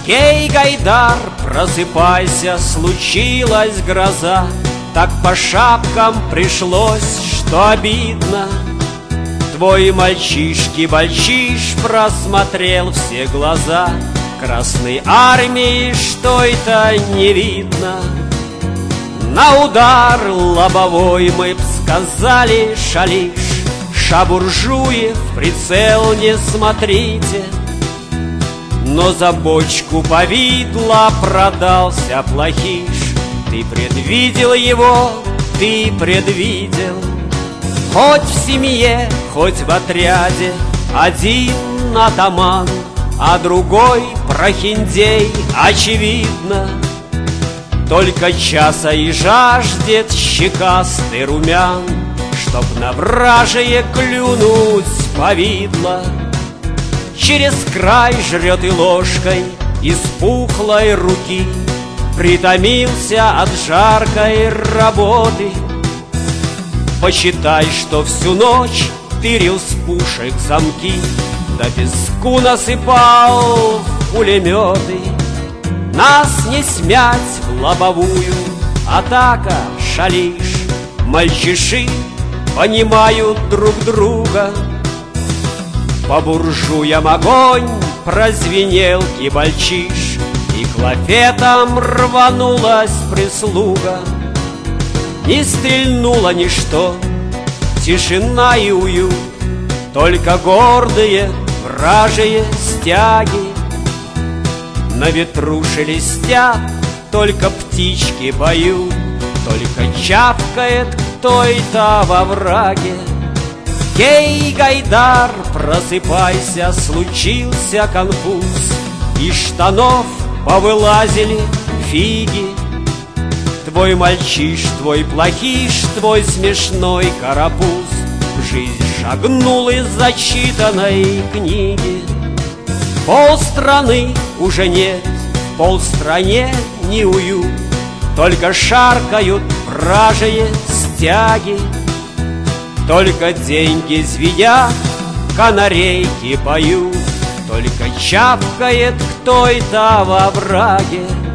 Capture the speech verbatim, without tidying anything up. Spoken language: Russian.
Гей, Гайдар, просыпайся, случилась гроза. Так по шапкам пришлось, что обидно. Твой мальчишки-бальчиш просмотрел все глаза. Красной армии, что это не видно. На удар лобовой мы б сказали шалиш. Шабуржуев, прицел не смотрите. Но за бочку повидла продался плохиш. Ты предвидел его, ты предвидел. Хоть в семье, хоть в отряде один атаман, а другой прохиндей, очевидно. Только часа и жаждет щекастый румян, чтоб на вражие клюнуть повидло. Через край жрет и ложкой из пухлой руки. Притомился от жаркой работы. Посчитай, что всю ночь тырил с пушек замки, да песку насыпал в пулеметы. Нас не смять в лобовую, атака, шалиш. Мальчиши понимают друг друга. По буржуям огонь прозвенел кибальчиш, и к лафетам рванулась прислуга. Не стрельнуло ничто, тишина и уют, только гордые вражие стяги. На ветру шелестят, только птички поют, только чавкает кто-то во враге. Гей, Гайдар, просыпайся, случился конфуз, из штанов повылазили фиги. Твой мальчиш, твой плохиш, твой смешной карапуз в жизнь шагнул из зачитанной книги. Полстраны уже нет, в полстране не уют, только шаркают вражие стяги. Только деньги звенят, канарейки поют, только чавкает кто-то во враге.